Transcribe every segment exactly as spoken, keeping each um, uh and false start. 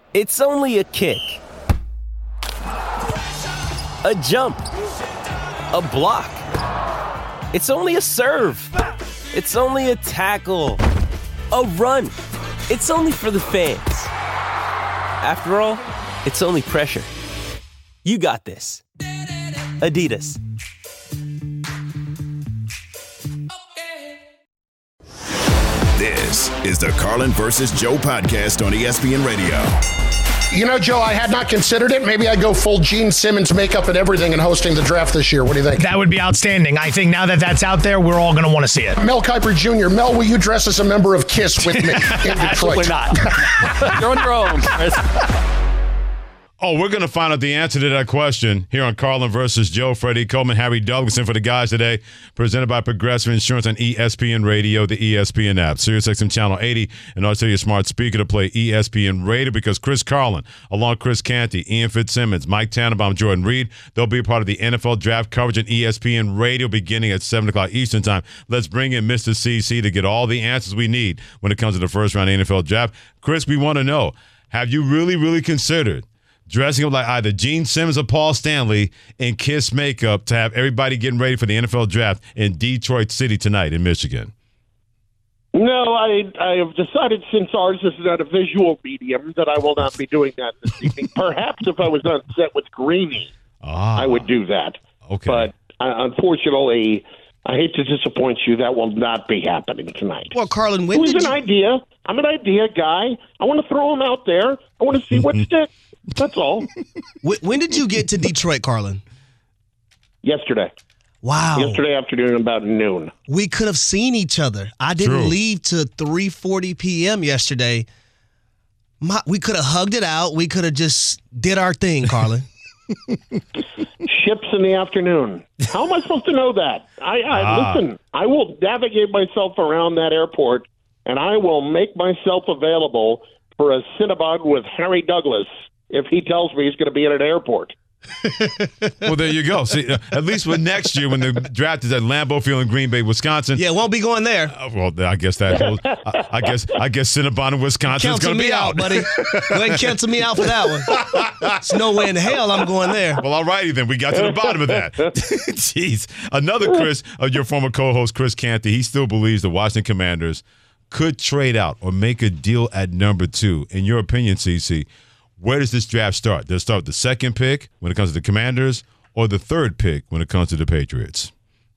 It's only a kick, a jump, a block. It's only a serve. It's only a tackle, a run. It's only for the fans. After all, it's only pressure. You got this. Adidas. This is the Carlin versus Joe podcast on E S P N Radio. You know, Joe, I had not considered it. Maybe I'd go full Gene Simmons makeup and everything and hosting the draft this year. What do you think? That would be outstanding. I think now that that's out there, we're all going to want to see it. Mel Kiper Junior Mel, will you dress as a member of KISS with me in Detroit? Absolutely not. You're on your own, Chris. Oh, we're going to find out the answer to that question here on Carlin versus Joe. Freddie Coleman, Harry Douglas in for the guys today. Presented by Progressive Insurance on E S P N Radio, the E S P N app, SiriusXM Channel eighty, and also your smart speaker to play E S P N Radio, because Chris Carlin, along with Chris Canty, Ian Fitzsimmons, Mike Tannenbaum, Jordan Reed, they'll be a part of the N F L draft coverage on E S P N Radio beginning at seven o'clock Eastern time. Let's bring in Mister C C to get all the answers we need when it comes to the first round N F L draft. Chris, we want to know, have you really, really considered dressing up like either Gene Simmons or Paul Stanley in KISS makeup to have everybody getting ready for the N F L draft in Detroit City tonight in Michigan? No, I I have decided, since ours is not a visual medium, that I will not be doing that this evening. Perhaps if I was on set with Greeny, ah, I would do that. Okay. But uh, unfortunately, I hate to disappoint you, that will not be happening tonight. Well, Carlin, when it was did an you... idea. I'm an idea guy. I want to throw them out there. I want to see what sticks. That's all. When did you get to Detroit, Carlin? Yesterday. Wow. Yesterday afternoon about noon. We could have seen each other. I didn't True. leave till three forty p.m. yesterday. My, we could have hugged it out. We could have just did our thing, Carlin. Ships in the afternoon. How am I supposed to know that? I, I Ah. Listen, I will navigate myself around that airport, and I will make myself available for a Cinnabon with Harry Douglas if he tells me he's going to be at an airport. Well, there you go. See, uh, at least for next year when the draft is at Lambeau Field in Green Bay, Wisconsin. Yeah, won't be going there. Uh, well, I guess that. Whole, I, I guess. I guess Cinnabon in Wisconsin is Cancel going to me be out, out, buddy. Go ahead and cancel me out for that one. There's no way in hell I'm going there. Well, all righty then. We got to the bottom of that. Jeez. Another Chris, uh, your former co-host, Chris Canty, he still believes the Washington Commanders could trade out or make a deal at number two. In your opinion, C C, where does this draft start? Does it start with the second pick when it comes to the Commanders, or the third pick when it comes to the Patriots?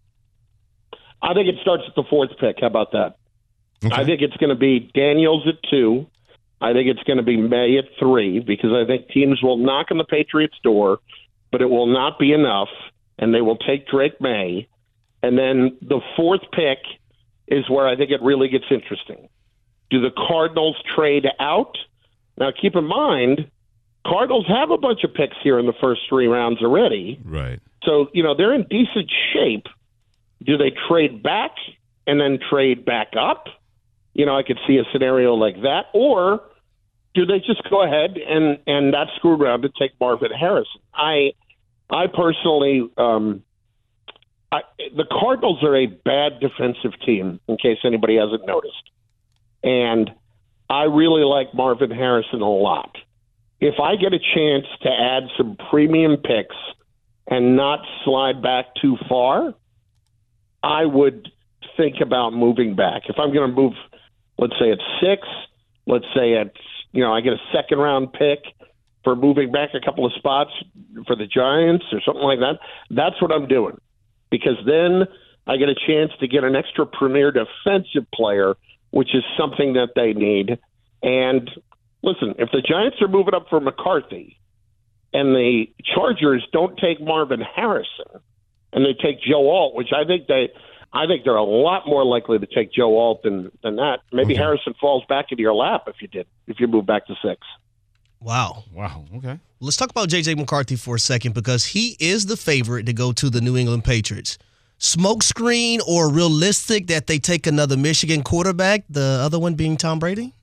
I think it starts at the fourth pick. How about that? Okay. I think it's going to be Daniels at two. I think it's going to be May at three, because I think teams will knock on the Patriots' door, but it will not be enough, and they will take Drake May. And then the fourth pick is where I think it really gets interesting. Do the Cardinals trade out? Now, keep in mind, Cardinals have a bunch of picks here in the first three rounds already. Right. So, you know, they're in decent shape. Do they trade back and then trade back up? You know, I could see a scenario like that. Or do they just go ahead and, and not screw around to take Marvin Harrison? I I personally, um, I, the Cardinals are a bad defensive team, in case anybody hasn't noticed. And I really like Marvin Harrison a lot. If I get a chance to add some premium picks and not slide back too far, I would think about moving back. If I'm going to move, let's say at six, let's say at, you know, I get a second round pick for moving back a couple of spots for the Giants or something like that, that's what I'm doing. Because then I get a chance to get an extra premier defensive player, which is something that they need. And listen, if the Giants are moving up for McCarthy and the Chargers don't take Marvin Harrison and they take Joe Alt, which I think they, I think they're a lot more likely to take Joe Alt than, than that. Maybe okay. Harrison falls back into your lap if you did, if you move back to six. Wow. Wow. Okay. Let's talk about J J McCarthy for a second, because he is the favorite to go to the New England Patriots. Smokescreen or realistic that they take another Michigan quarterback, the other one being Tom Brady?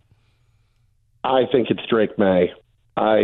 I think it's Drake May. I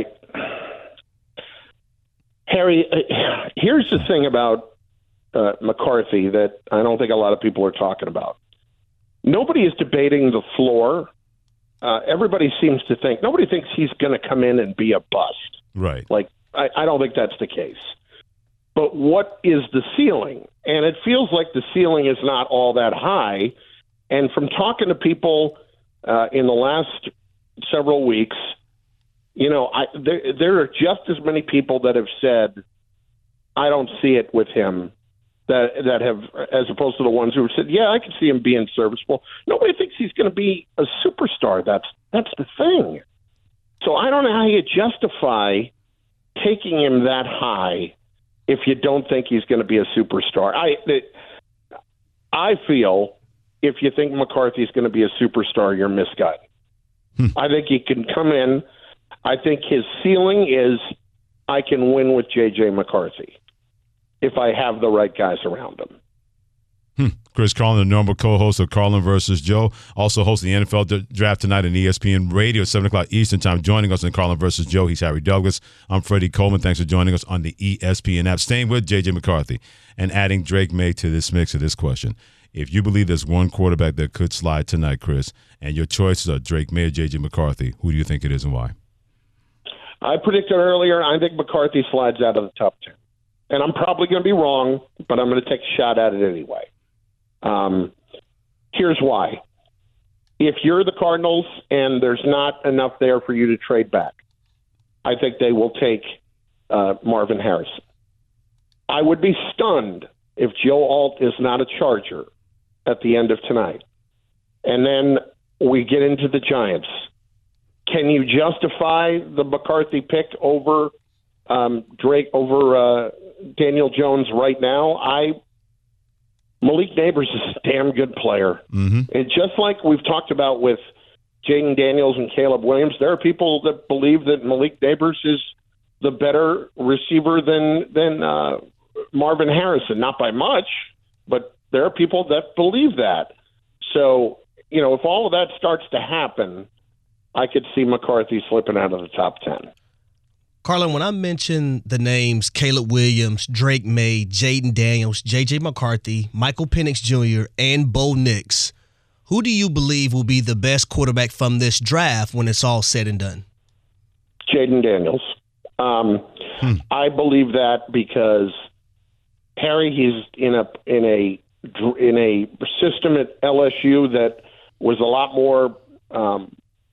Harry, uh, here's the thing about uh, McCarthy that I don't think a lot of people are talking about. Nobody is debating the floor. uh, everybody seems to think, nobody thinks he's going to come in and be a bust. Right. Like, I, I don't think that's the case. But what is the ceiling? And it feels like the ceiling is not all that high. And from talking to people uh, in the last several weeks, you know, I, there, there are just as many people that have said, I don't see it with him, that that have, as opposed to the ones who have said, yeah, I can see him being serviceable. Nobody thinks he's going to be a superstar. That's that's the thing. So I don't know how you justify taking him that high if you don't think he's going to be a superstar. I I feel if you think McCarthy's going to be a superstar, you're misguided. Hmm. I think he can come in. I think his ceiling is I can win with J J McCarthy if I have the right guys around him. Hmm. Chris Carlin, the normal co-host of Carlin versus Joe, also hosting the N F L draft tonight on E S P N Radio at seven o'clock Eastern Time. Joining us on Carlin versus Joe, he's Harry Douglas. I'm Freddie Coleman. Thanks for joining us on the E S P N app. Staying with J J McCarthy and adding Drake May to this mix of this question. If you believe there's one quarterback that could slide tonight, Chris, and your choices are Drake May or J J McCarthy, who do you think it is and why? I predicted earlier, I think McCarthy slides out of the top ten. And I'm probably going to be wrong, but I'm going to take a shot at it anyway. Um, here's why. If you're the Cardinals and there's not enough there for you to trade back, I think they will take uh, Marvin Harrison. I would be stunned if Joe Alt is not a Charger at the end of tonight. And then we get into the Giants. Can you justify the McCarthy pick over um, Drake, over uh, Daniel Jones right now? I Malik Neighbors is a damn good player. Mm-hmm. And just like we've talked about with Jaden Daniels and Caleb Williams, there are people that believe that Malik Neighbors is the better receiver than than uh, Marvin Harrison. Not by much, but there are people that believe that. So, you know, if all of that starts to happen, I could see McCarthy slipping out of the top ten. Carlin, when I mention the names Caleb Williams, Drake May, Jaden Daniels, J J McCarthy, Michael Penix Junior, and Bo Nix, who do you believe will be the best quarterback from this draft when it's all said and done? Jaden Daniels. Um, hmm. I believe that because Harry, he's in a in a in a system at L S U that was a lot more um,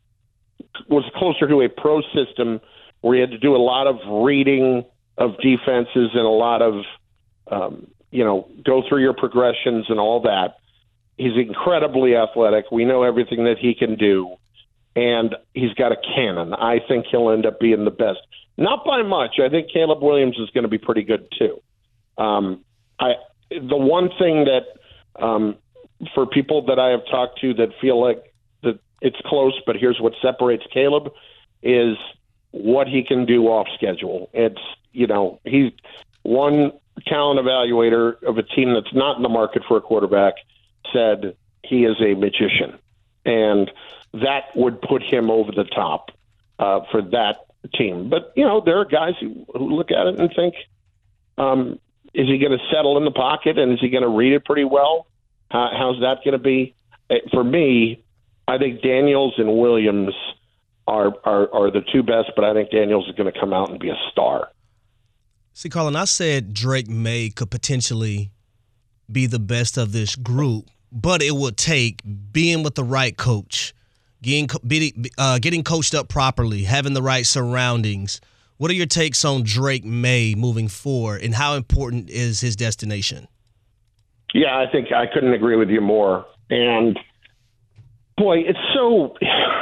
was closer to a pro system where he had to do a lot of reading of defenses and a lot of um, you know go through your progressions and all that. He's incredibly athletic. We know everything that he can do, and he's got a cannon. I think he'll end up being the best. Not by much. I think Caleb Williams is going to be pretty good too. Um, I the one thing that um, for people that I have talked to that feel like that it's close, but here's what separates Caleb is what he can do off schedule. It's you know he's one talent evaluator of a team that's not in the market for a quarterback said he is a magician, and that would put him over the top uh, for that team. But, you know, there are guys who, who look at it and think, um, is he going to settle in the pocket and is he going to read it pretty well? How, how's that going to be? For me, I think Daniels and Williams are, are, are the two best, but I think Daniels is going to come out and be a star. See, Colin, I said Drake May could potentially be the best of this group, but it would take being with the right coach, getting uh, getting coached up properly, having the right surroundings. What are your takes on Drake May moving forward, and how important is his destination? Yeah, I think I couldn't agree with you more. And, boy, it's so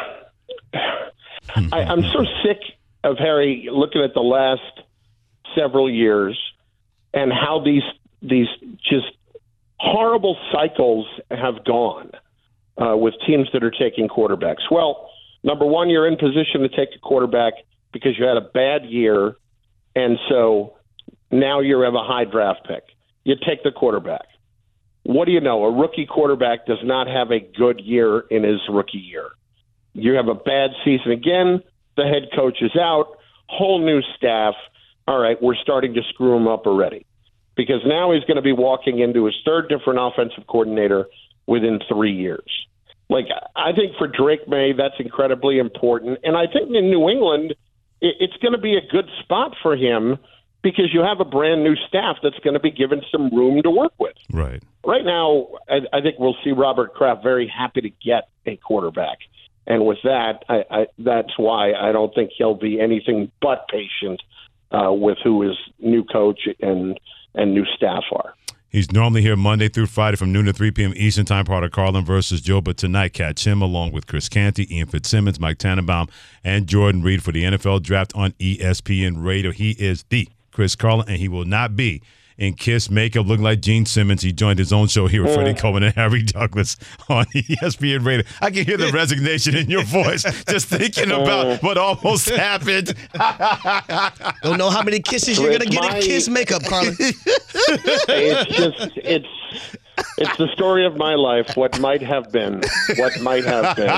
– I'm so sick of Harry looking at the last several years and how these these just – horrible cycles have gone uh, with teams that are taking quarterbacks. Well, number one, you're in position to take a quarterback because you had a bad year, and so now you have a high draft pick. You take the quarterback. What do you know? A rookie quarterback does not have a good year in his rookie year. You have a bad season again. The head coach is out. Whole new staff. All right, we're starting to screw him up already. Because now he's going to be walking into his third different offensive coordinator within three years. Like, I think for Drake May, that's incredibly important. And I think in New England, it, it's going to be a good spot for him because you have a brand new staff that's going to be given some room to work with. Right. Right now, I, I think we'll see Robert Kraft very happy to get a quarterback. And with that, I, I, that's why I don't think he'll be anything but patient uh, with who his new coach and, and new staff are. He's normally here Monday through Friday from noon to three p.m. Eastern Time, part of Carlin versus Joe. But tonight, catch him along with Chris Canty, Ian Fitzsimmons, Mike Tannenbaum, and Jordan Reed for the N F L Draft on E S P N Radio. He is the Chris Carlin, and he will not be in Kiss makeup looking like Gene Simmons. He joined his own show here with Freddie Coleman and Harry Douglas on E S P N Radio. I can hear the resignation in your voice just thinking about what almost happened. Don't know how many kisses you're going to get my, in Kiss makeup, Carlin. It's just, it's, it's the story of my life, what might have been, what might have been.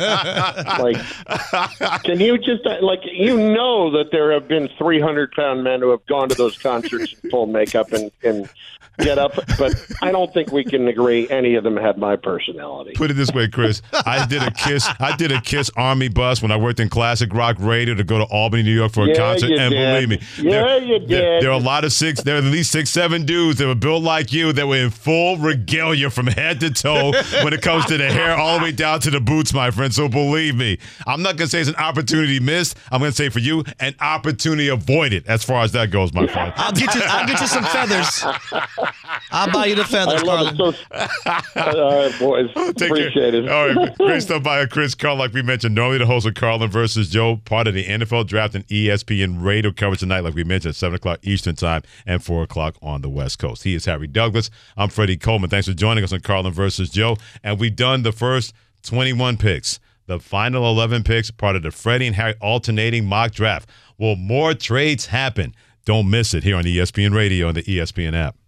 Like, can you just, like, you know that there have been three hundred pound men who have gone to those concerts in full makeup and, and get up, but I don't think we can agree any of them had my personality. Put it this way, Chris. I did a Kiss I did a Kiss Army bus when I worked in Classic Rock Radio to go to Albany, New York for a Yeah, concert. you And did. believe me, Yeah, there, you did. There, there are a lot of six, there are at least six, seven dudes that were built like you that were in full regalia from head to toe when it comes to the hair all the way down to the boots, my friend. So believe me, I'm not going to say it's an opportunity missed. I'm going to say for you, an opportunity avoided as far as that goes, my friend. I'll get you. I'll get you some feathers. I'll buy you the feathers, I love Carlin. it. So, all right, boys. Take Appreciate care. it. All right, great stuff by Chris Carlin. Like we mentioned, normally the host of Carlin versus Joe, part of the N F L Draft and E S P N Radio coverage tonight, like we mentioned, seven o'clock Eastern Time and four o'clock on the West Coast. He is Harry Douglas. I'm Freddie Coleman. Thanks for joining us on Carlin versus Joe. And we've done the first twenty-one picks. The final eleven picks, part of the Freddie and Harry alternating mock draft. Will more trades happen? Don't miss it here on E S P N Radio and the E S P N app.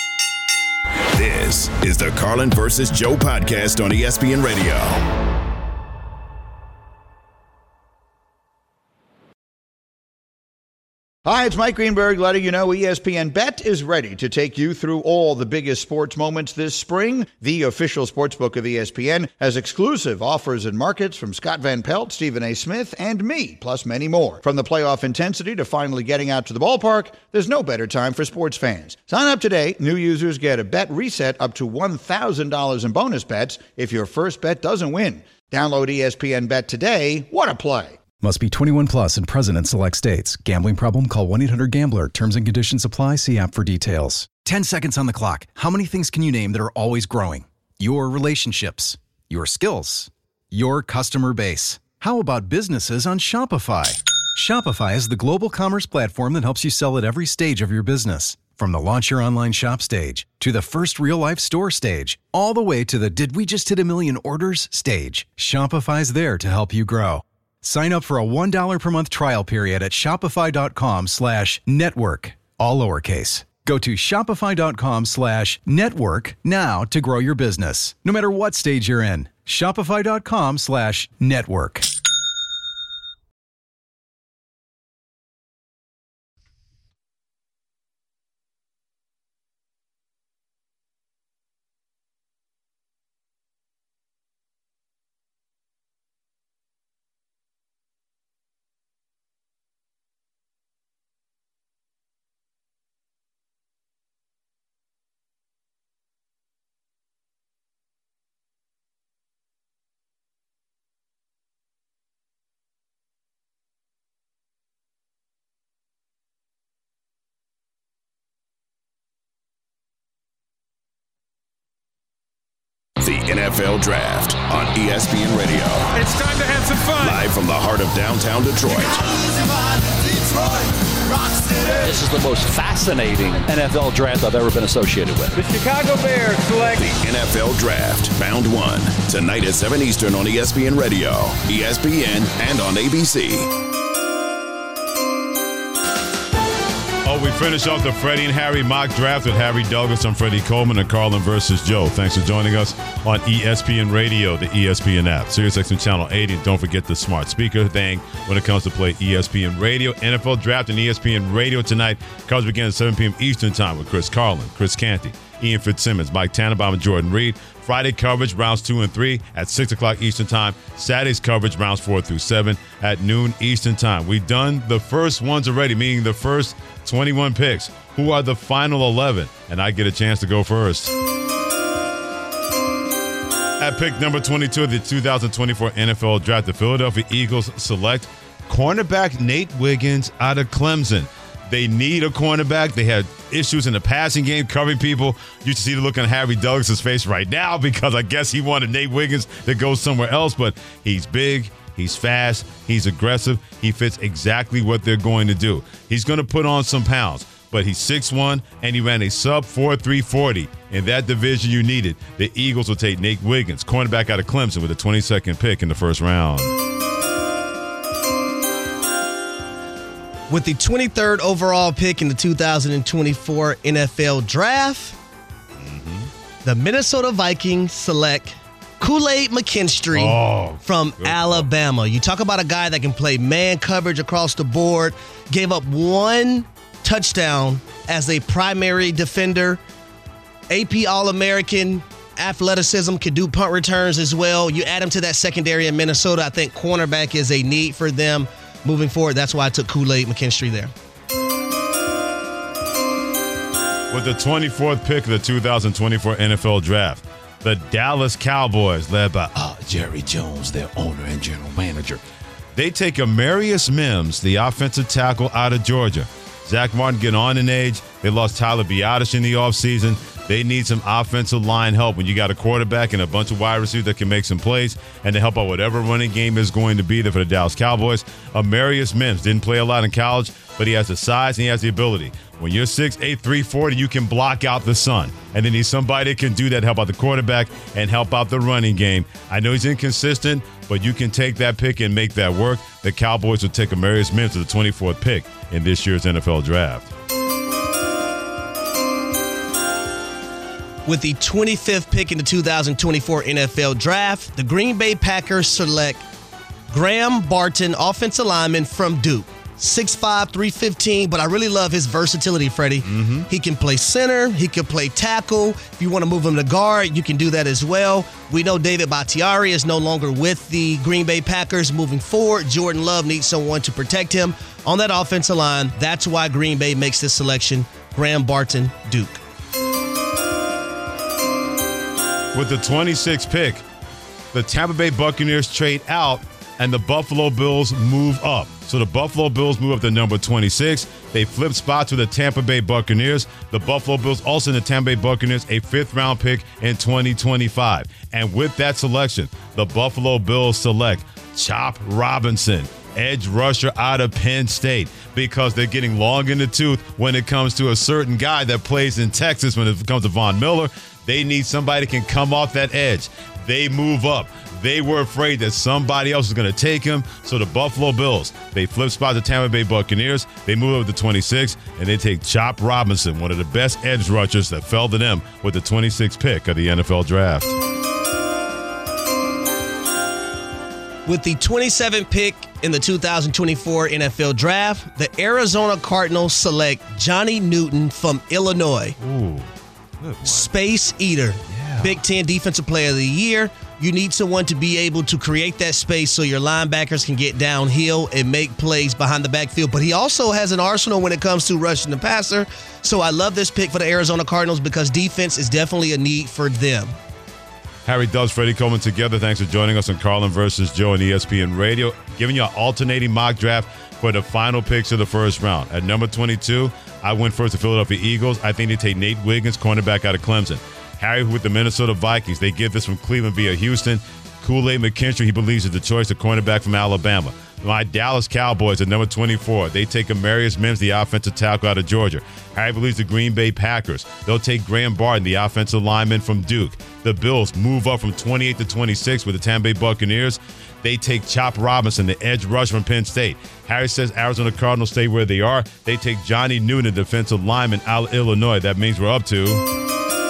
This is the Carlin versus Joe podcast on E S P N Radio. Hi, it's Mike Greenberg letting you know E S P N Bet is ready to take you through all the biggest sports moments this spring. The official sportsbook of E S P N has exclusive offers and markets from Scott Van Pelt, Stephen A. Smith, and me, plus many more. From the playoff intensity to finally getting out to the ballpark, there's no better time for sports fans. Sign up today. New users get a bet reset up to one thousand dollars in bonus bets if your first bet doesn't win. Download E S P N Bet today. What a play. Must be twenty-one plus and present in select states. Gambling problem? Call one eight hundred gambler. Terms and conditions apply. See app for details. ten seconds on the clock. How many things can you name that are always growing? Your relationships, your skills, your customer base. How about businesses on Shopify? Shopify is the global commerce platform that helps you sell at every stage of your business. From the launch your online shop stage to the first real life store stage, all the way to the did we just hit a million orders stage. Shopify's there to help you grow. Sign up for a one dollar per month trial period at shopify.com slash network, all lowercase. Go to shopify.com slash network now to grow your business, no matter what stage you're in. Shopify.com slash network. The N F L Draft on E S P N Radio. It's time to have some fun. Live from the heart of downtown Detroit. This is the most fascinating N F L draft I've ever been associated with. The Chicago Bears select the N F L Draft, Round One, tonight at seven Eastern on E S P N Radio, E S P N, and on A B C. Oh, we finish off the Freddie and Harry mock draft with Harry Douglas. I'm Freddie Coleman and Carlin versus Joe. Thanks for joining us on E S P N Radio, the E S P N app, SiriusXM Channel eighty. And don't forget the smart speaker thing when it comes to play E S P N Radio. N F L Draft and E S P N Radio tonight. Cards begin at seven p.m. Eastern Time with Chris Carlin, Chris Canty, Ian Fitzsimmons, Mike Tannenbaum, and Jordan Reed. Friday coverage, rounds two and three at six o'clock Eastern Time. Saturday's coverage, rounds four through seven at noon Eastern Time. We've done the first ones already, meaning the first twenty-one picks. Who are the final eleven? And I get a chance to go first. At pick number twenty-two of the two thousand twenty-four N F L Draft, the Philadelphia Eagles select cornerback Nate Wiggins out of Clemson. They need a cornerback. They had issues in the passing game covering people. You should see the look on Harry Douglas' face right now because I guess he wanted Nate Wiggins to go somewhere else, but he's big, he's fast, he's aggressive. He fits exactly what they're going to do. He's going to put on some pounds, but he's six one, and he ran a sub four three forty. In that division you needed, the Eagles will take Nate Wiggins, cornerback out of Clemson, with a twenty-second pick in the first round. With the twenty-third overall pick in the two thousand twenty-four N F L Draft, mm-hmm. the Minnesota Vikings select Kool-Aid McKinstry oh, from Alabama. You talk about a guy that can play man coverage across the board, gave up one touchdown as a primary defender, A P All-American, athleticism, can do punt returns as well. You add him to that secondary in Minnesota, I think cornerback is a need for them moving forward. That's why I took Kool-Aid McKinstry there. With the twenty-fourth pick of the two thousand twenty-four N F L Draft, the Dallas Cowboys, led by uh, Jerry Jones, their owner and general manager, they take Amarius Mims, the offensive tackle out of Georgia. Zach Martin getting on in age. They lost Tyler Biadasz in the offseason. They need some offensive line help when you got a quarterback and a bunch of wide receivers that can make some plays and to help out whatever running game is going to be there for the Dallas Cowboys. Amarius Mims didn't play a lot in college, but he has the size and he has the ability. When you're six eight, three forty, you can block out the sun. And then he's somebody that can do that, help out the quarterback and help out the running game. I know he's inconsistent, but you can take that pick and make that work. The Cowboys will take Amarius Mims to the twenty-fourth pick in this year's N F L Draft. With the twenty-fifth pick in the two thousand twenty-four N F L Draft, the Green Bay Packers select Graham Barton, offensive lineman from Duke. six five, three fifteen, but I really love his versatility, Freddie. Mm-hmm. He can play center. He can play tackle. If you want to move him to guard, you can do that as well. We know David Bakhtiari is no longer with the Green Bay Packers moving forward. Jordan Love needs someone to protect him on that offensive line. That's why Green Bay makes this selection. Graham Barton, Duke. With the twenty-sixth pick, the Tampa Bay Buccaneers trade out and the Buffalo Bills move up. So the Buffalo Bills move up to number twenty-six. They flip spots with the Tampa Bay Buccaneers. The Buffalo Bills also in the Tampa Bay Buccaneers, a fifth-round pick in twenty twenty-five. And with that selection, the Buffalo Bills select Chop Robinson, edge rusher out of Penn State, because they're getting long in the tooth when it comes to a certain guy that plays in Texas. When it comes to Von Miller, they need somebody that can come off that edge. They move up. They were afraid that somebody else was going to take him. So the Buffalo Bills, they flip spot the Tampa Bay Buccaneers. They move up to twenty-six, and they take Chop Robinson, one of the best edge rushers that fell to them, with the twenty-sixth pick of the N F L Draft. With the twenty-seventh pick in the two thousand twenty-four N F L Draft, the Arizona Cardinals select Johnny Newton from Illinois. Ooh, Space Eater, yeah. Big Ten Defensive Player of the Year. You need someone to be able to create that space so your linebackers can get downhill and make plays behind the backfield. But he also has an arsenal when it comes to rushing the passer. So I love this pick for the Arizona Cardinals because defense is definitely a need for them. Harry Douglas, Freddie Coleman together. Thanks for joining us on Carlin versus Joe on E S P N Radio, giving you an alternating mock draft for the final picks of the first round. At number twenty-two, I went first to Philadelphia Eagles. I think they take Nate Wiggins, cornerback out of Clemson. Harry with the Minnesota Vikings. They get this from Cleveland via Houston. Kool-Aid McKinstry, he believes, is the choice, the cornerback from Alabama. My Dallas Cowboys at number twenty-four. They take Amarius Mims, the offensive tackle out of Georgia. Harry believes the Green Bay Packers. They'll take Graham Barton, the offensive lineman from Duke. The Bills move up from twenty-eight to twenty-six with the Tampa Bay Buccaneers. They take Chop Robinson, the edge rusher from Penn State. Harry says Arizona Cardinals stay where they are. They take Johnny Newton, the defensive lineman out of Illinois. That means we're up to...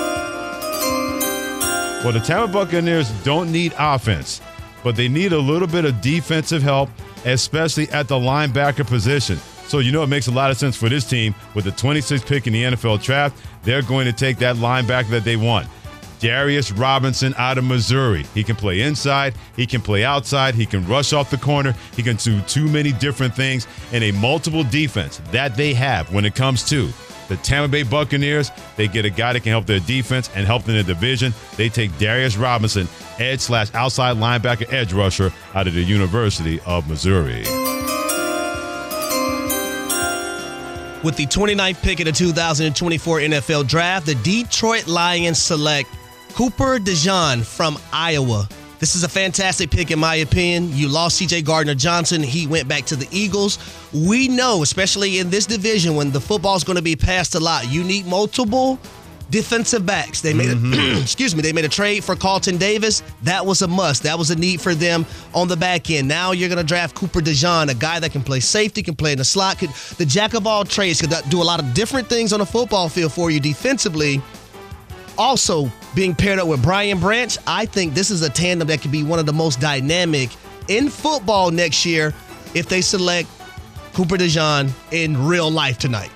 Well, the Tampa Buccaneers don't need offense, but they need a little bit of defensive help, especially at the linebacker position. So you know it makes a lot of sense for this team with the twenty-sixth pick in the N F L draft. They're going to take that linebacker that they want. Darius Robinson out of Missouri. He can play inside. He can play outside. He can rush off the corner. He can do too many different things in a multiple defense that they have when it comes to the Tampa Bay Buccaneers. They get a guy that can help their defense and help in the division. They take Darius Robinson, edge slash outside linebacker, edge rusher out of the University of Missouri. With the twenty-ninth pick in the two thousand twenty-four N F L Draft, the Detroit Lions select Cooper DeJean from Iowa. This is a fantastic pick, in my opinion. You lost C J Gardner-Johnson. He went back to the Eagles. We know, especially in this division, when the football's going to be passed a lot, you need multiple defensive backs. They made mm-hmm. a, excuse me, they made a trade for Carlton Davis. That was a must. That was a need for them on the back end. Now you're going to draft Cooper DeJean, a guy that can play safety, can play in the slot, could, the jack of all trades, could do a lot of different things on the football field for you defensively. Also, being paired up with Brian Branch, I think this is a tandem that could be one of the most dynamic in football next year if they select Cooper DeJean in real life tonight.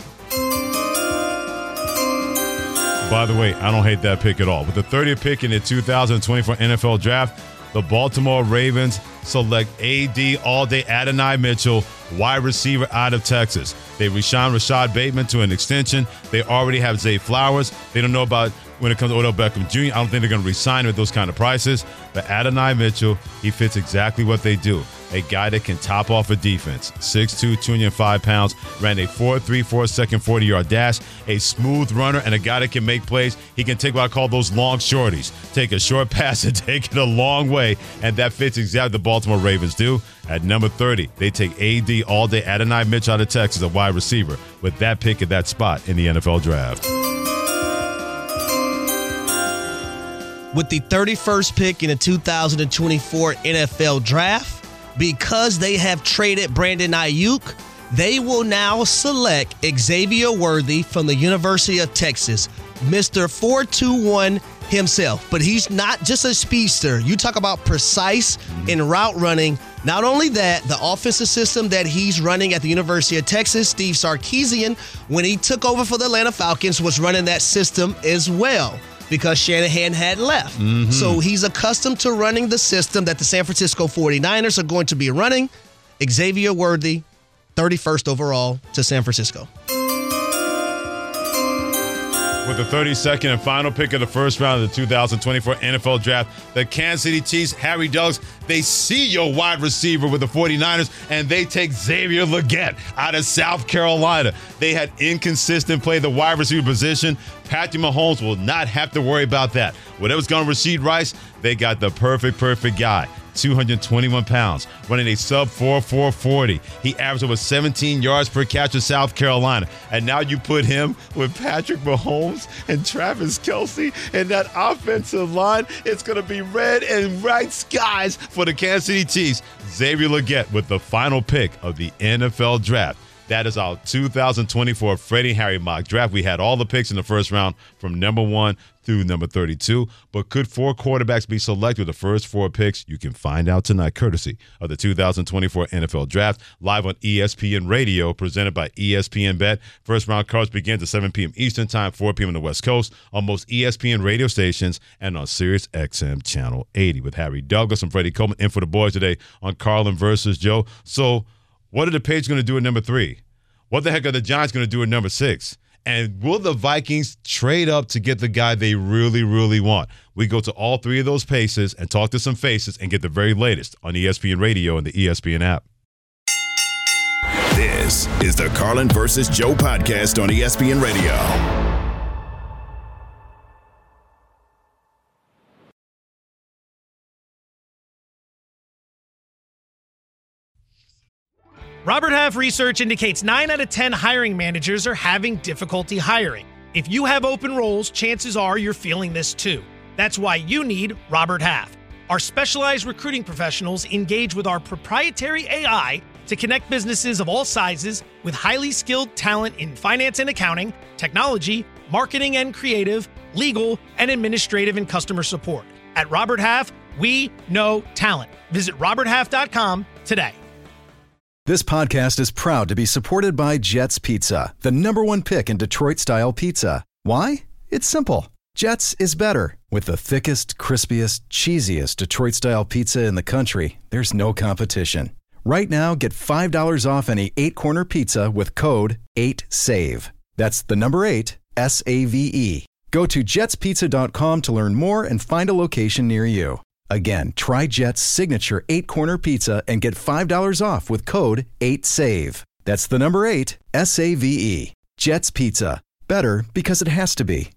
By the way, I don't hate that pick at all. With the thirtieth pick in the two thousand twenty-four N F L Draft, the Baltimore Ravens select A D All-Day Adonai Mitchell, wide receiver out of Texas. They re-signed Rashad Bateman to an extension. They already have Zay Flowers. They don't know about when it comes to Odell Beckham Junior I don't think they're going to re-sign him at those kind of prices. But Adonai Mitchell, he fits exactly what they do. A guy that can top off a defense. six two, two hundred five pounds, ran a four three four second forty-yard dash, a smooth runner, and a guy that can make plays. He can take what I call those long shorties. Take a short pass and take it a long way, and that fits exactly what the Baltimore Ravens do. At number thirty, they take A D All-Day Adonai Mitchell out of Texas, a wide receiver, with that pick at that spot in the N F L Draft. With the thirty-first pick in the two thousand twenty-four N F L Draft, because they have traded Brandon Ayuk, they will now select Xavier Worthy from the University of Texas, Mister four two one himself. But he's not just a speedster. You talk about precise in route running. Not only that, the offensive system that he's running at the University of Texas, Steve Sarkisian, when he took over for the Atlanta Falcons, was running that system as well, because Shanahan had left. Mm-hmm. So he's accustomed to running the system that the San Francisco forty-niners are going to be running. Xavier Worthy, thirty-first overall to San Francisco. With the thirty-second and final pick of the first round of the two thousand twenty-four N F L Draft, the Kansas City Chiefs, Harry Douglas, they see your wide receiver with the forty-niners, and they take Xavier Legette out of South Carolina. They had inconsistent play the wide receiver position. Patrick Mahomes will not have to worry about that. Whatever's going to Rashid Rice, they got the perfect, perfect guy. two hundred twenty-one pounds, running a sub four four forty. He averaged over seventeen yards per catch in South Carolina. And now you put him with Patrick Mahomes and Travis Kelce, and that offensive line, it's going to be red and white skies for the Kansas City Chiefs. Xavier Legette with the final pick of the N F L Draft. That is our two thousand twenty-four Freddie Harry mock draft. We had all the picks in the first round from number one through number thirty-two. But could four quarterbacks be selected with the first four picks? You can find out tonight, courtesy of the two thousand twenty-four N F L Draft, live on E S P N Radio, presented by E S P N Bet. First round cards begins at seven p.m. Eastern Time, four p.m. on the West Coast, on most E S P N radio stations, and on Sirius X M Channel eighty. With Harry Douglas and Freddie Coleman in for the boys today on Carlin versus Joe. So, what are the Patriots going to do at number three? What the heck are the Giants going to do at number six? And will the Vikings trade up to get the guy they really, really want? We go to all three of those paces and talk to some faces and get the very latest on E S P N Radio and the E S P N app. This is the Carlin versus Joe podcast on E S P N Radio. Robert Half research indicates nine out of ten hiring managers are having difficulty hiring. If you have open roles, chances are you're feeling this too. That's why you need Robert Half. Our specialized recruiting professionals engage with our proprietary A I to connect businesses of all sizes with highly skilled talent in finance and accounting, technology, marketing and creative, legal, and administrative and customer support. At Robert Half, we know talent. Visit robert half dot com today. This podcast is proud to be supported by Jets Pizza, the number one pick in Detroit-style pizza. Why? It's simple. Jets is better. With the thickest, crispiest, cheesiest Detroit-style pizza in the country, there's no competition. Right now, get five dollars off any eight-corner pizza with code eight save. That's the number eight, S A V E. Go to jets pizza dot com to learn more and find a location near you. Again, try Jet's signature eight-corner pizza and get five dollars off with code eight save. That's the number eight, S A V E. Jet's Pizza. Better because it has to be.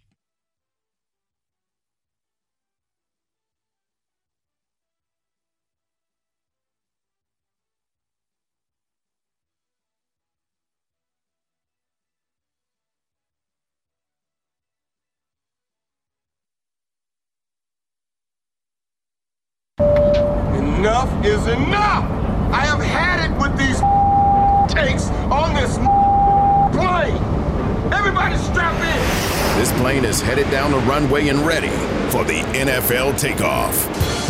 Enough is enough! I have had it with these takes on this plane! Everybody strap in! This plane is headed down the runway and ready for the N F L takeoff.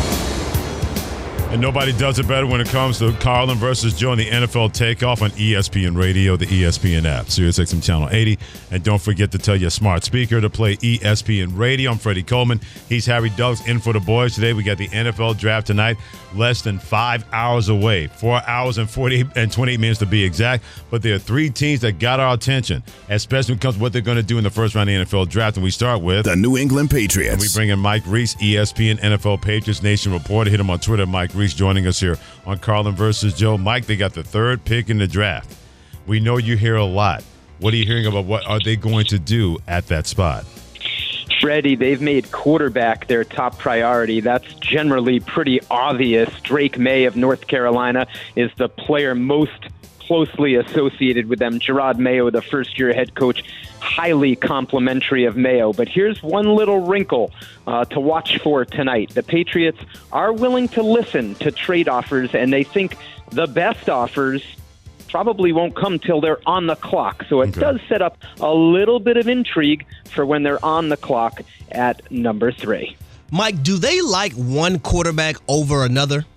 And nobody does it better when it comes to Carlin versus Joe in the N F L takeoff on E S P N Radio, the E S P N app, Sirius X M Channel eighty. And don't forget to tell your smart speaker to play E S P N Radio. I'm Freddie Coleman. He's Harry Douglas in for the boys today. We got the N F L draft tonight, less than five hours away. Four hours and forty-eight and twenty-eight minutes to be exact. But there are three teams that got our attention, especially when it comes to what they're going to do in the first round of the N F L draft. And we start with the New England Patriots. And we bring in Mike Reese, E S P N N F L Patriots Nation reporter. Hit him on Twitter. Mike Reese joining us here on Carlin versus Joe. Mike, they got the third pick in the draft. We know you hear a lot. What are you hearing about what are they going to do at that spot? Freddie, they've made quarterback their top priority. That's generally pretty obvious. Drake May of North Carolina is the player most closely associated with them. Gerard Mayo, the first-year head coach, highly complimentary of Mayo. But here's one little wrinkle uh, to watch for tonight. The Patriots are willing to listen to trade offers, and they think the best offers probably won't come till they're on the clock. So it okay. does set up a little bit of intrigue for when they're on the clock at number three. Mike, do they like one quarterback over another?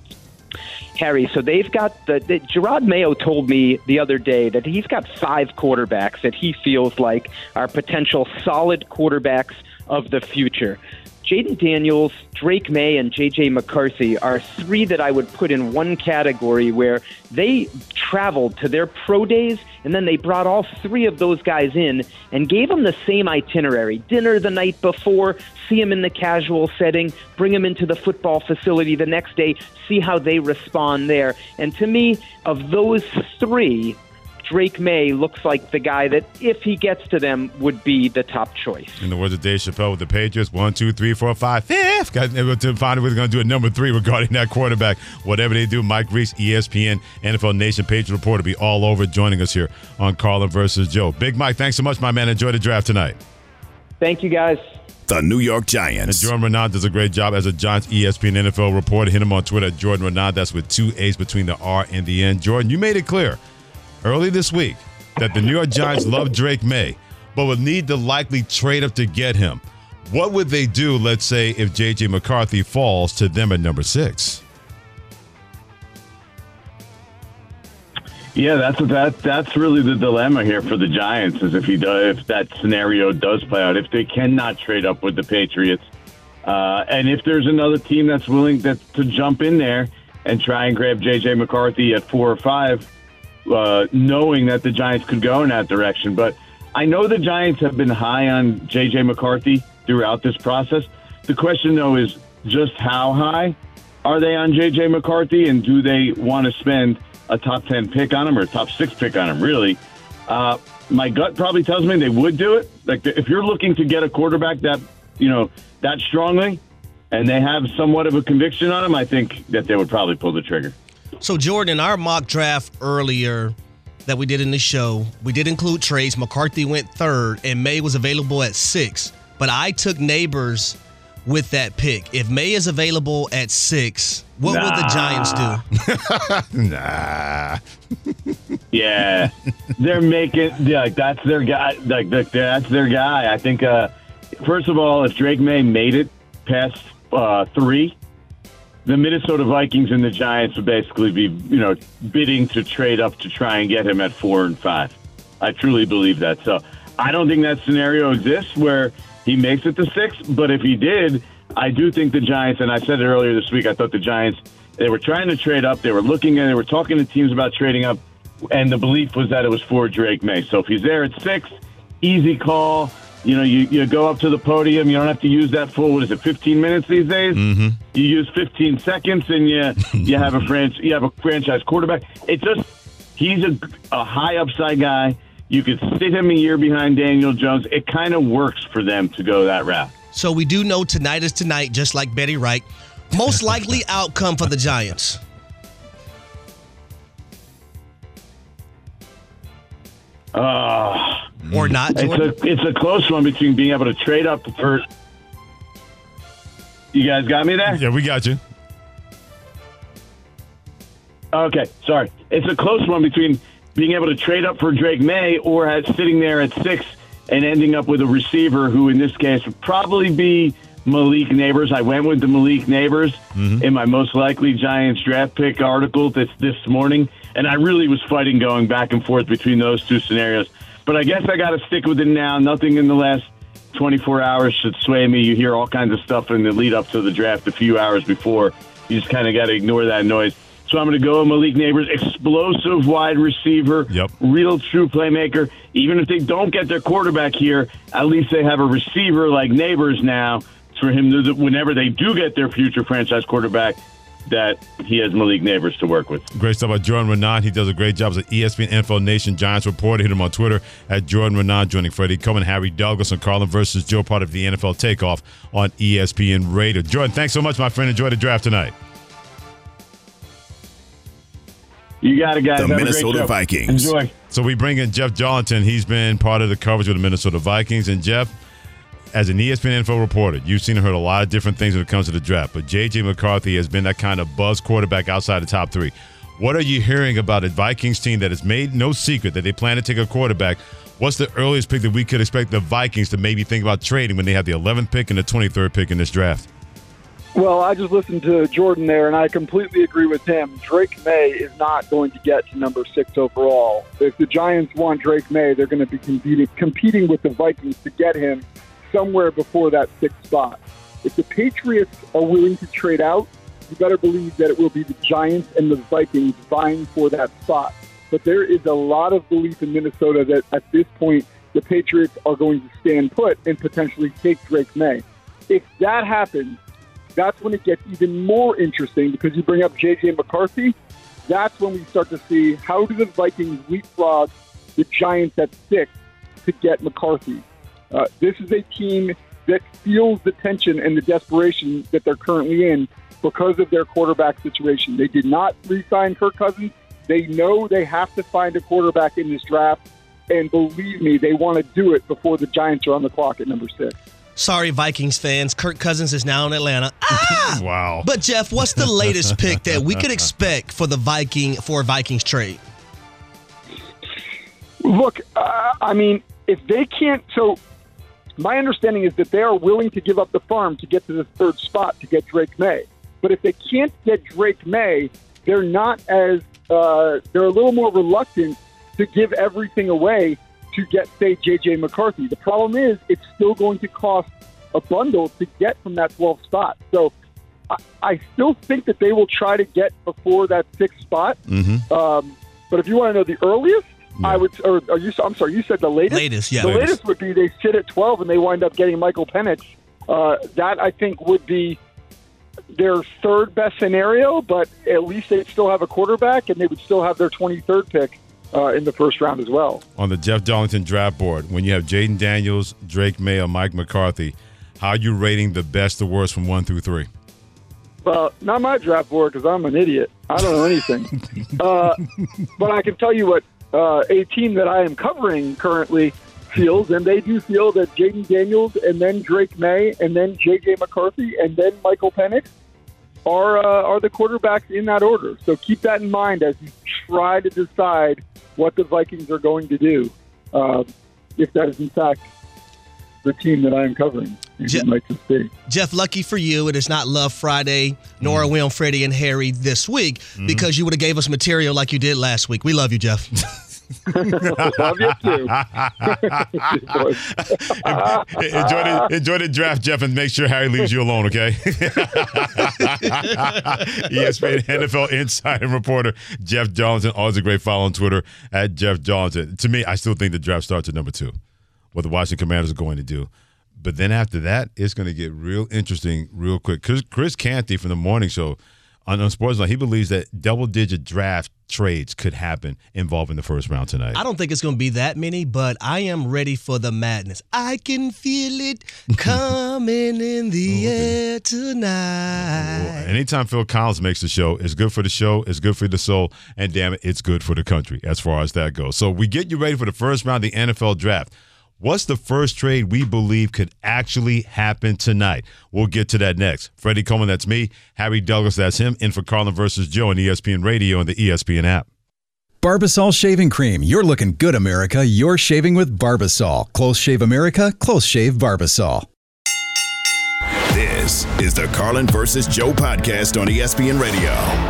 Harry, so they've got the, the Gerard Mayo told me the other day that he's got five quarterbacks that he feels like are potential solid quarterbacks of the future. Jaden Daniels, Drake May, and J J McCarthy are three that I would put in one category where they traveled to their pro days, and then they brought all three of those guys in and gave them the same itinerary. Dinner the night before, see them in the casual setting, bring them into the football facility the next day, see how they respond there. And to me, of those three, Drake May looks like the guy that, if he gets to them, would be the top choice. In the words of Dave Chappelle with the Patriots, one, two, three, four, five, fifth. Got to find out we're going to do a number three regarding that quarterback. Whatever they do, Mike Reese, E S P N, N F L Nation Patriot Report will be all over joining us here on Carlin versus Joe. Big Mike, thanks so much, my man. Enjoy the draft tonight. Thank you, guys. The New York Giants. And Jordan Renaud does a great job as a Giants E S P N N F L reporter. Hit him on Twitter at Jordan Renaud. That's with two A's between the R and the N. Jordan, you made it clear early this week that the New York Giants love Drake May, but would need to likely trade up to get him. What would they do, let's say, if J J McCarthy falls to them at number six? Yeah, that's that. That's really the dilemma here for the Giants, is if he does, if that scenario does play out, if they cannot trade up with the Patriots, uh, and if there's another team that's willing that, to jump in there and try and grab J J McCarthy at four or five. Uh, knowing that the Giants could go in that direction. But I know the Giants have been high on J J McCarthy throughout this process. The question, though, is just how high are they on J J McCarthy, and do they want to spend a top ten pick on him or a top six pick on him, really? Uh, my gut probably tells me they would do it. Like, if you're looking to get a quarterback that, you know, that strongly and they have somewhat of a conviction on him, I think that they would probably pull the trigger. So, Jordan, in our mock draft earlier that we did in the show, we did include trades. McCarthy went third, and May was available at six. But I took Neighbors with that pick. If May is available at six, what nah. would the Giants do? nah. yeah, they're making yeah, like that's their guy. Like that's their guy. I think. Uh, first of all, if Drake May made it past uh, three. the Minnesota Vikings and the Giants would basically be, you know, bidding to trade up to try and get him at four and five. I truly believe that. So I don't think that scenario exists where he makes it to six, but if he did, I do think the Giants, and I said it earlier this week, I thought the Giants, they were trying to trade up. They were looking and they were talking to teams about trading up, and the belief was that it was for Drake May. So if he's there at six, easy call. You know, you, you go up to the podium. You don't have to use that full, what is it, fifteen minutes these days? Mm-hmm. You use fifteen seconds, and you you have a franchise you have a franchise quarterback. It just he's a, a high upside guy. You could sit him a year behind Daniel Jones. It kind of works for them to go that route. So we do know tonight is tonight, just like Betty Wright. Most likely outcome for the Giants. Uh, or not. It's a, it's a close one between being able to trade up for. You guys got me there? Yeah, we got you. Okay, sorry. It's a close one between being able to trade up for Drake May or at sitting there at six and ending up with a receiver who, in this case, would probably be Malik Neighbors. I went with the Malik Neighbors mm-hmm. in my most likely Giants draft pick article this this morning, and I really was fighting going back and forth between those two scenarios. But I guess I got to stick with it now. Nothing in the last twenty-four hours should sway me. You hear all kinds of stuff in the lead up to the draft a few hours before. You just kind of got to ignore that noise. So I'm going to go with Malik Neighbors, explosive wide receiver, yep. real true playmaker. Even if they don't get their quarterback here, at least they have a receiver like Neighbors now for him to, whenever they do get their future franchise quarterback, that he has Malik Neighbors to work with. Great stuff about Jordan Renan. He does a great job as an E S P N N F L Nation Giants reporter. Hit him on Twitter at Jordan Renan, joining Freddie Coleman, Harry Douglas, and Carlin versus Joe, part of the N F L Takeoff on E S P N Radio. Jordan, thanks so much, my friend. Enjoy the draft tonight. You got it, guys. The Have Minnesota Vikings. Enjoy. So we bring in Jeff Jollington. He's been part of the coverage with the Minnesota Vikings. And Jeff, as an E S P N N F L reporter, you've seen and heard a lot of different things when it comes to the draft. But J J McCarthy has been that kind of buzz quarterback outside the top three. What are you hearing about a Vikings team that has made no secret that they plan to take a quarterback? What's the earliest pick that we could expect the Vikings to maybe think about trading when they have the eleventh pick and the twenty-third pick in this draft? Well, I just listened to Jordan there, and I completely agree with him. Drake May is not going to get to number six overall. If the Giants want Drake May, they're going to be competing, competing with the Vikings to get him somewhere before that sixth spot. If the Patriots are willing to trade out, you better believe that it will be the Giants and the Vikings vying for that spot. But there is a lot of belief in Minnesota that at this point, the Patriots are going to stand put and potentially take Drake May. If that happens, that's when it gets even more interesting because you bring up J J McCarthy. That's when we start to see how do the Vikings leapfrog the Giants at six to get McCarthy. Uh, this is a team that feels the tension and the desperation that they're currently in because of their quarterback situation. They did not re-sign Kirk Cousins. They know they have to find a quarterback in this draft, and believe me, they want to do it before the Giants are on the clock at number six. Sorry, Vikings fans. Kirk Cousins is now in Atlanta. Ah! Wow. But, Jeff, what's the latest pick that we could expect for the Viking for a Vikings trade? Look, uh, I mean, if they can't – so my understanding is that they are willing to give up the farm to get to the third spot to get Drake May. But if they can't get Drake May, they're not as uh, – they're a little more reluctant to give everything away to get, say, J J McCarthy. The problem is it's still going to cost a bundle to get from that twelfth spot. So I, I still think that they will try to get before that sixth spot. Mm-hmm. Um, but if you want to know the earliest, yeah. I would, or are you, I'm sorry, you said the latest? Latest, yeah. The latest. latest would be they sit at twelve and they wind up getting Michael Penix. Uh, that, I think, would be their third best scenario, but at least they'd still have a quarterback and they would still have their twenty-third pick. Uh, in the first round as well. On the Jeff Darlington draft board, when you have Jaden Daniels, Drake May, or Mike McCarthy, how are you rating the best to worst from one through three? Well, not my draft board because I'm an idiot. I don't know anything. uh, but I can tell you what uh, a team that I am covering currently feels, and they do feel that Jaden Daniels and then Drake May and then J J McCarthy and then Michael Penix are uh, are the quarterbacks in that order. So keep that in mind as you try to decide what the Vikings are going to do, uh, if that is in fact the team that I am covering. Je- might just be. Jeff, lucky for you, it is not Love Friday, nor are we on Freddie and Harry this week mm-hmm. because you would have gave us material like you did last week. We love you, Jeff. Love you too. enjoy, the, enjoy the draft, Jeff, and make sure Harry leaves you alone, okay? E S P N N F L insider reporter Jeff Johnson. Always a great follow on Twitter at Jeff Johnson. To me, I still think the draft starts at number two, what the Washington Commanders are going to do. But then after that, it's going to get real interesting real quick. Chris, Chris Canty from the morning show on, on Sportsline, he believes that double-digit draft trades could happen involving the first round tonight. I don't think it's going to be that many, but I am ready for the madness. I can feel it coming in the oh, okay. air tonight. Well, anytime Phil Collins makes the show, it's good for the show, it's good for the soul, and damn it, it's good for the country as far as that goes. So we get you ready for the first round of the N F L draft. What's the first trade we believe could actually happen tonight? We'll get to that next. Freddie Coleman, that's me. Harry Douglas, that's him. In for Carlin versus Joe on E S P N Radio and the E S P N app. Barbasol Shaving Cream. You're looking good, America. You're shaving with Barbasol. Close Shave America. Close Shave Barbasol. This is the Carlin versus Joe podcast on E S P N Radio.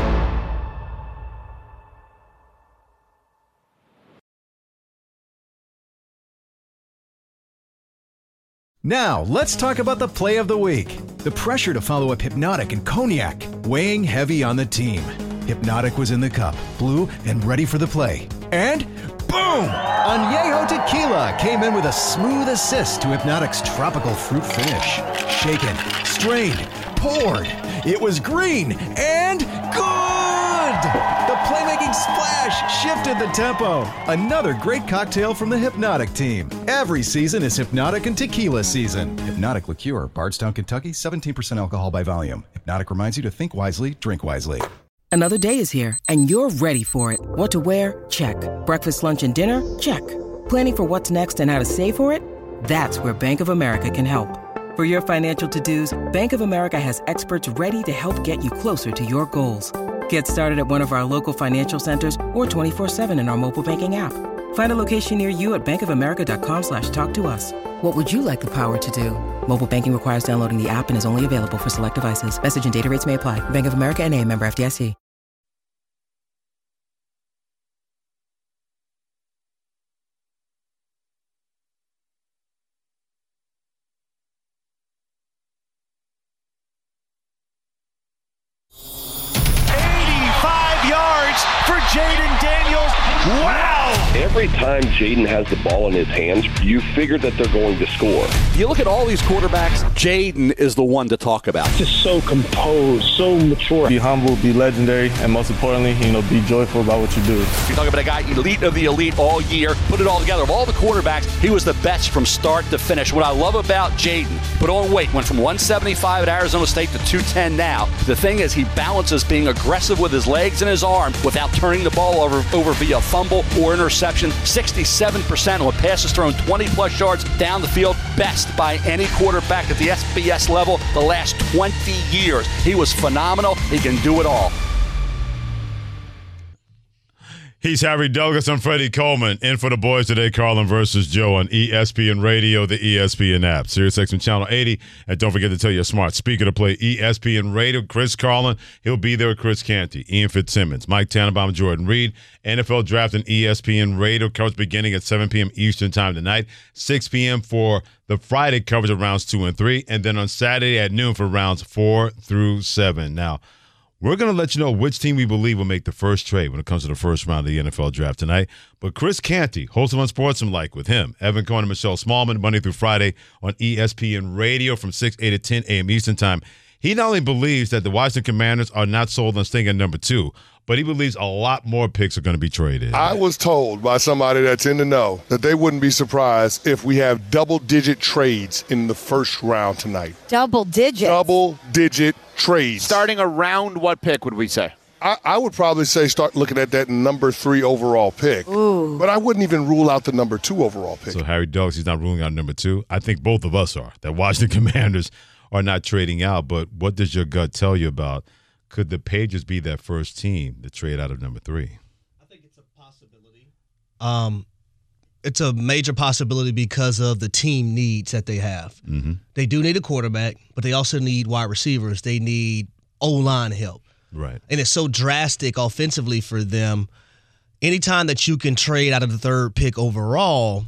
Now, let's talk about the play of the week. The pressure to follow up Hypnotic and Cognac, weighing heavy on the team. Hypnotic was in the cup, blue, and ready for the play. And boom! Añejo Tequila came in with a smooth assist to Hypnotic's tropical fruit finish. Shaken, strained, poured. It was green and good! The playmaking splash shifted the tempo. Another great cocktail from the Hypnotic team. Every season is Hypnotic and Tequila season. Hypnotic Liqueur, Bardstown, Kentucky, seventeen percent alcohol by volume. Hypnotic reminds you to think wisely, drink wisely. Another day is here, and you're ready for it. What to wear? Check. Breakfast, lunch, and dinner? Check. Planning for what's next and how to save for it? That's where Bank of America can help. For your financial to-dos, Bank of America has experts ready to help get you closer to your goals. Get started at one of our local financial centers or twenty-four seven in our mobile banking app. Find a location near you at bankofamerica.com slash talk to us. What would you like the power to do? Mobile banking requires downloading the app and is only available for select devices. Message and data rates may apply. Bank of America N A, member F D I C. Jaden Daniels. Wow! Every time Jaden has the ball in his hands, you figure that they're going to score. You look at all these quarterbacks, Jaden is the one to talk about. Just so composed, so mature. Be humble, be legendary, and most importantly, you know, be joyful about what you do. You're talking about a guy elite of the elite all year, put it all together. Of all the quarterbacks, he was the best from start to finish. What I love about Jaden, put on weight, went from one seventy-five at Arizona State to two ten now. The thing is, he balances being aggressive with his legs and his arm without turning the ball over, over via fumble or interception. sixty-seven percent on passes thrown twenty plus yards down the field. Best by any quarterback at the S B S level the last twenty years. He was phenomenal. He can do it all. He's Harry Douglas. I'm Freddie Coleman. In for the boys today, Carlin versus Joe on E S P N Radio, the E S P N app, SiriusXM Channel eighty. And don't forget to tell your smart speaker to play E S P N Radio. Chris Carlin, he'll be there with Chris Canty, Ian Fitzsimmons, Mike Tannenbaum, Jordan Reed. N F L Draft and E S P N Radio coverage beginning at seven p.m. Eastern time tonight, six p.m. for the Friday coverage of rounds two and three, and then on Saturday at noon for rounds four through seven. Now, we're going to let you know which team we believe will make the first trade when it comes to the first round of the N F L Draft tonight. But Chris Canty, host of Unsportsmanlike with him, Evan Cohen and Michelle Smallman, Monday through Friday on E S P N Radio from six, eight to ten a.m. Eastern time. He not only believes that the Washington Commanders are not sold on staying at number two, but he believes a lot more picks are going to be traded. I was told by somebody that's in the know that they wouldn't be surprised if we have double-digit trades in the first round tonight. Double digits? Double-digit trades. Starting around what pick would we say? I, I would probably say start looking at that number three overall pick. Ooh. But I wouldn't even rule out the number two overall pick. So Harry Douglas, he's not ruling out number two. I think both of us are. That Washington Commanders are not trading out. But what does your gut tell you about? Could the Patriots be that first team to trade out of number three? I think it's a possibility. Um, it's a major possibility because of the team needs that they have. Mm-hmm. They do need a quarterback, but they also need wide receivers. They need O-line help. Right. And it's so drastic offensively for them. Anytime that you can trade out of the third pick overall,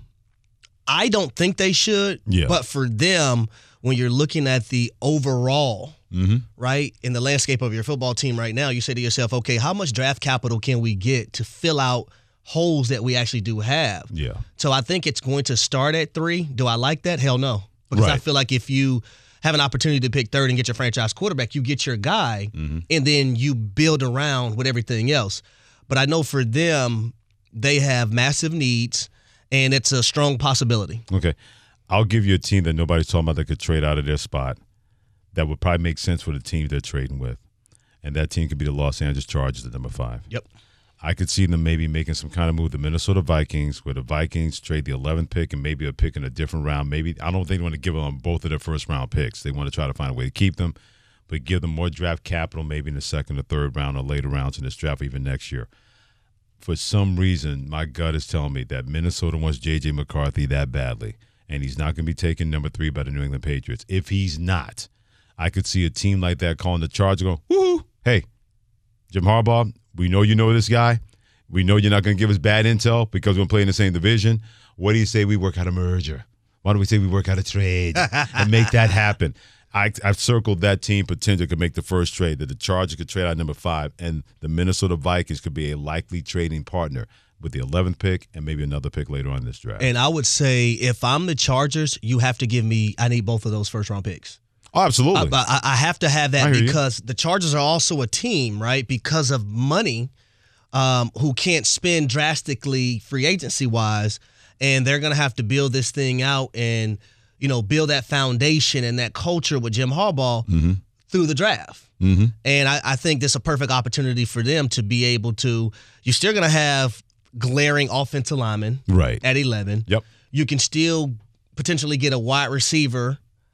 I don't think they should. Yeah. But for them, when you're looking at the overall, mm-hmm. right, in the landscape of your football team right now, you say to yourself, okay, how much draft capital can we get to fill out holes that we actually do have? Yeah. So I think it's going to start at three. Do I like that? Hell no. Because right. I feel like if you have an opportunity to pick third and get your franchise quarterback, you get your guy, mm-hmm. and then you build around with everything else. But I know for them, they have massive needs, and it's a strong possibility. Okay. I'll give you a team that nobody's talking about that could trade out of their spot that would probably make sense for the team they're trading with. And that team could be the Los Angeles Chargers at number five. Yep. I could see them maybe making some kind of move, the Minnesota Vikings, where the Vikings trade the eleventh pick and maybe a pick in a different round. Maybe I don't think they want to give them both of their first-round picks. They want to try to find a way to keep them, but give them more draft capital maybe in the second or third round or later rounds in this draft, even next year. For some reason, my gut is telling me that Minnesota wants J J. McCarthy that badly, and he's not going to be taken number three by the New England Patriots. If he's not, I could see a team like that calling the Chargers, go, woo-hoo, hey, Jim Harbaugh, we know you know this guy. We know you're not going to give us bad intel because we're playing the same division. What do you say we work out a merger? Why don't we say we work out a trade and make that happen? I, I've circled that team potential could make the first trade, that the Chargers could trade out number five, and the Minnesota Vikings could be a likely trading partner with the eleventh pick and maybe another pick later on in this draft. And I would say if I'm the Chargers, you have to give me – I need both of those first-round picks. Oh, absolutely. I, I, I have to have that I hear because you. The Chargers are also a team, right, because of money, um, who can't spend drastically free agency-wise, and they're going to have to build this thing out and, you know, build that foundation and that culture with Jim Harbaugh mm-hmm. through the draft. Mm-hmm. And I, I think this is a perfect opportunity for them to be able to – you're still going to have glaring offensive linemen right. at eleven. Yep. You can still potentially get a wide receiver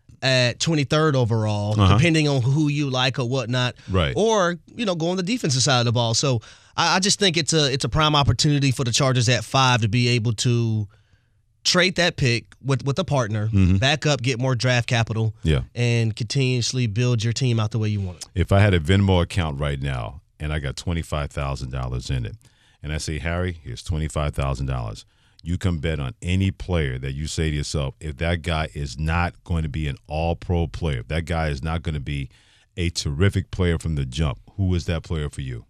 at twenty-third overall, uh-huh. depending on who you like or whatnot. Right. Or, you know, go on the defensive side of the ball. So I, I just think it's a it's a prime opportunity for the Chargers at five to be able to trade that pick with, with a partner, mm-hmm. back up, get more draft capital, yeah. and continuously build your team out the way you want it. If I had a Venmo account right now and I got twenty-five thousand dollars in it, and I say, Harry, here's twenty-five thousand dollars. You can bet on any player that you say to yourself, if that guy is not going to be an all-pro player, if that guy is not going to be a terrific player from the jump, who is that player for you?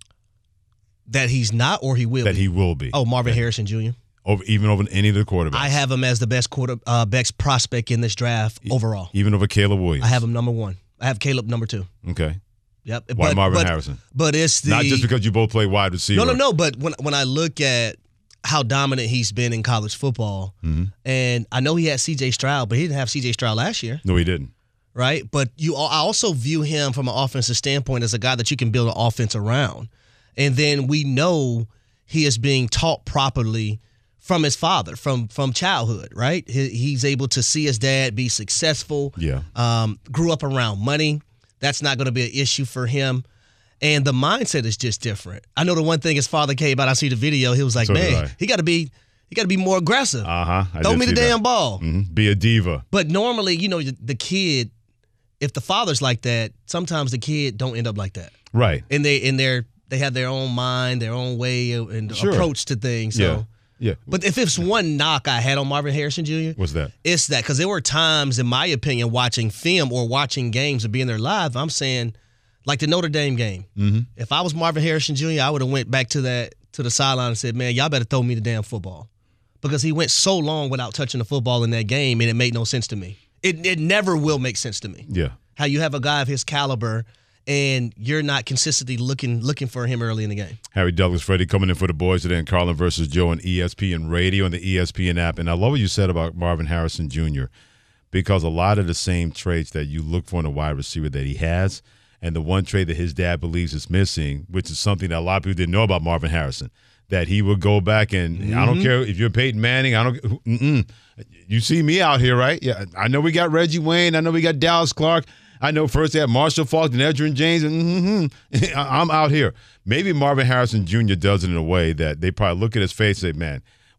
That he's not or he will that be? That he will be. Oh, Marvin yeah. Harrison Junior Over, even over any of the quarterbacks. I have him as the best quarter, uh, best prospect in this draft e- overall. Even over Caleb Williams? I have him number one. I have Caleb number two. Okay. Yep. Why but, Marvin but, Harrison? But it's the not just because you both play wide receiver. No, no, no. But when when I look at how dominant he's been in college football, mm-hmm. and I know he had C J Stroud, but he didn't have C J Stroud last year. No, he didn't. Right. But you, I also view him from an offensive standpoint as a guy that you can build an offense around, and then we know he is being taught properly from his father, from from childhood, right? He, he's able to see his dad be successful. Yeah. Um, grew up around money. That's not going to be an issue for him. And the mindset is just different. I know the one thing his father came out, I see the video, he was like, so man, he got to be he got to be more aggressive. Uh-huh. Throw me the damn that. ball. Mm-hmm. Be a diva. But normally, you know, the, the kid, if the father's like that, sometimes the kid don't end up like that. Right. And they and they're they have their own mind, their own way and sure. approach to things. So. Yeah. Yeah. But if it's one knock I had on Marvin Harrison Junior What's that? It's that because there were times, in my opinion, watching film or watching games or being there live, I'm saying, like the Notre Dame game. Mm-hmm. If I was Marvin Harrison Junior, I would have went back to that to the sideline and said, man, y'all better throw me the damn football. Because he went so long without touching the football in that game, and it made no sense to me. It it never will make sense to me. Yeah. How you have a guy of his caliber and you're not consistently looking looking for him early in the game. Harry Douglas, Freddie coming in for the boys today in Carlin versus Joe on E S P N Radio and the E S P N app. And I love what you said about Marvin Harrison Junior because a lot of the same traits that you look for in a wide receiver that he has, and the one trait that his dad believes is missing, which is something that a lot of people didn't know about Marvin Harrison, that he would go back and mm-hmm. I don't care if you're Peyton Manning, I don't mm-mm. You see me out here, right? Yeah, I know we got Reggie Wayne, I know we got Dallas Clark. I know first they had Marshall Faulk and Edgerrin James, and mm-hmm, I'm out here. Maybe Marvin Harrison Junior does it in a way that they probably look at his face and say, man,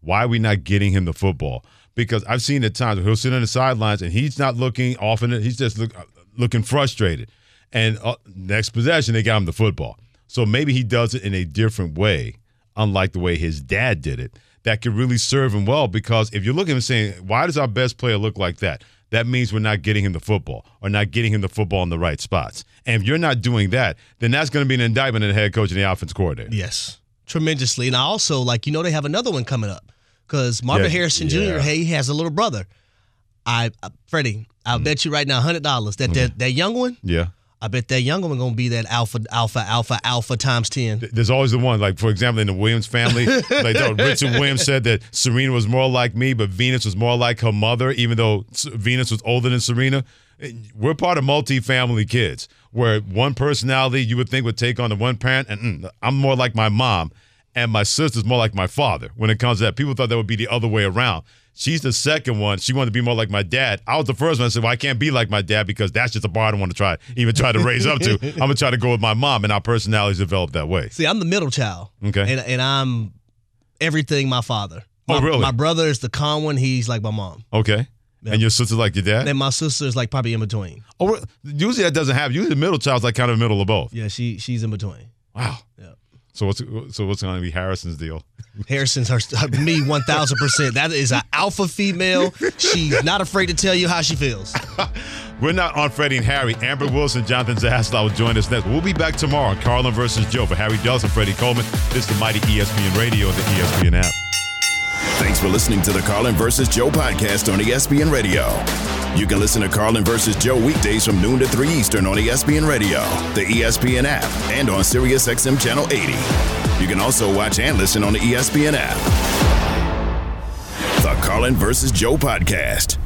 Why are we not getting him the football? Because I've seen at times where he'll sit on the sidelines and he's not looking often. He's just look, looking frustrated. And uh, next possession, they got him the football. So maybe he does it in a different way, unlike the way his dad did it, that could really serve him well. Because if you look at him saying, why does our best player look like that? That means we're not getting him the football or not getting him the football in the right spots. And if you're not doing that, then that's going to be an indictment of the head coach and the offense coordinator. Yes, tremendously. And I also, like, you know, they have another one coming up. Because Marvin Yeah, Harrison yeah. Junior, hey, he has a little brother. I, I Freddie, I'll Mm. bet you right now one hundred dollars that, that that young one, Yeah. I bet that young one going to be that alpha, alpha, alpha, alpha times ten. There's always the one, like, for example, in the Williams family, like uh, Richard Williams said that Serena was more like me, but Venus was more like her mother, even though S- Venus was older than Serena. We're part of multi-family kids, where one personality you would think would take on the one parent, and mm, I'm more like my mom, and my sister's more like my father when it comes to that. People thought that would be the other way around. She's the second one. She wanted to be more like my dad. I was the first one that said, well, I can't be like my dad because that's just a bar I don't want to try, even try to raise up to. I'm going to try to go with my mom, and our personalities develop that way. See, I'm the middle child. Okay. And, and I'm everything my father. Oh, My- really? My brother is the calm one. He's like my mom. Okay. And your sister's like your dad? And my sister's like probably in between. Oh, usually that doesn't happen. Usually the middle child's like kind of middle of both. Yeah, she she's in between. Wow. Yeah. So what's so what's going to be Harrison's deal? Harrison's her, me one thousand percent. That is an alpha female. She's not afraid to tell you how she feels. We're not on Freddie and Harry. Amber Wilson, Jonathan Zaslow will join us next. We'll be back tomorrow on Carlin versus Joe. For Harry Dulles and Freddie Coleman, this is the mighty E S P N Radio and the E S P N app. Thanks for listening to the Carlin versus Joe podcast on E S P N Radio. You can listen to Carlin versus Joe weekdays from noon to three Eastern on E S P N Radio, the E S P N app, and on Sirius X M Channel eighty. You can also watch and listen on the E S P N app. The Carlin versus Joe podcast.